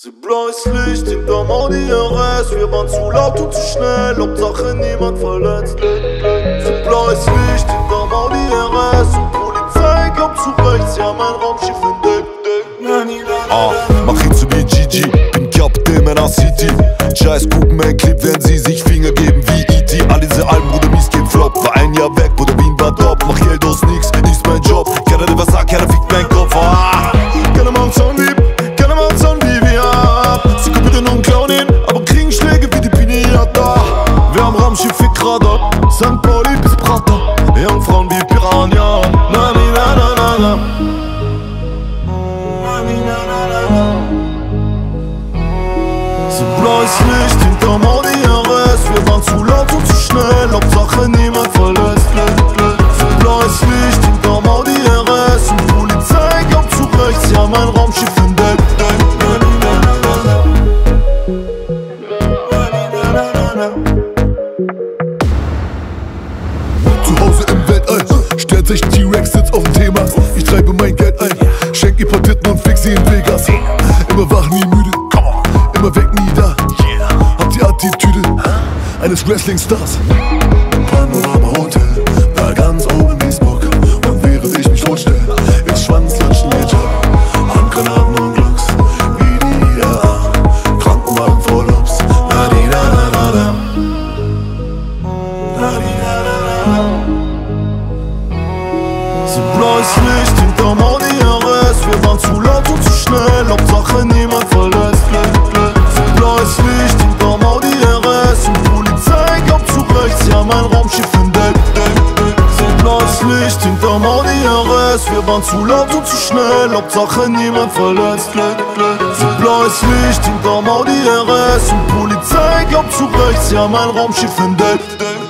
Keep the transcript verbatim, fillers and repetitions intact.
Sind blaues Licht hinterm Audi R S. Wir waren zu laut und zu schnell, Hauptsache niemand verletzt. Sind blaues Licht hinterm Audi R S. Und Polizei glaubt zu rechts, ja mein Raumschiff entdeckt. Ah, mach ihn zu mir G G, bin Captain meiner City. Scheiß gucken mein Clip, werden sie sich Finger geben wie E T. All diese Alben, Bruder, mies geht flop. War ein Jahr weg, Bruder, Wien war top. Mach Geld aus nix, ist mein Job. Keiner, der was sagt, keiner fickt mein Kopf. Ah, keiner macht Soundlieb, keiner macht Sound wie wir ab. Sie kommen bitte nur Clownin, aber kriegen Schläge wie die Pinata. Wir haben Raumschiff für Krader, Sankt Pauli bis Prater. Jungfrauen wie Piranha, na na na na na na. Blaues Licht hinterm Audi R S. Wir waren zu laut und zu schnell, Hauptsache niemand verlässt. So blaues Licht hinterm Audi R S. Und Polizei glaubt zu rechts, ja mein Raumschiff entdeckt. Zu Hause im Weltall, stellt sich T-Rex sitzt auf dem Thema. Ich treibe mein Geld ein, schenk ihr Portitten und fix sie in Vegas. Immer wach, nie müde, immer weg, nie da. Hab die Attitüde eines Wrestling-Stars. Panorama Hotel, da ganz oben Wiesburg. Und während ich mich totstell, ins Schwanzlutschen Hijab. Handgranaten und Glocks, wie die I A A. Krankenwagen voll Obst, na di da da da da. Na di da da da da. So blaues Licht hinterm Audi R S. Wir waren zu laut und zu schnell, Hauptsache niemand verlässt. Blaues Licht hinterm Audi R S. Und Polizei glaubt zu rechts, ja mein Raumschiff entdeckt. Sind blaues Licht hinterm Audi R S. Wir waren zu laut und zu schnell, Hauptsache niemand verletzt. Sind blaues Licht hinterm Audi R S. Und Polizei glaubt zu rechts, ja mein Raumschiff entdeckt.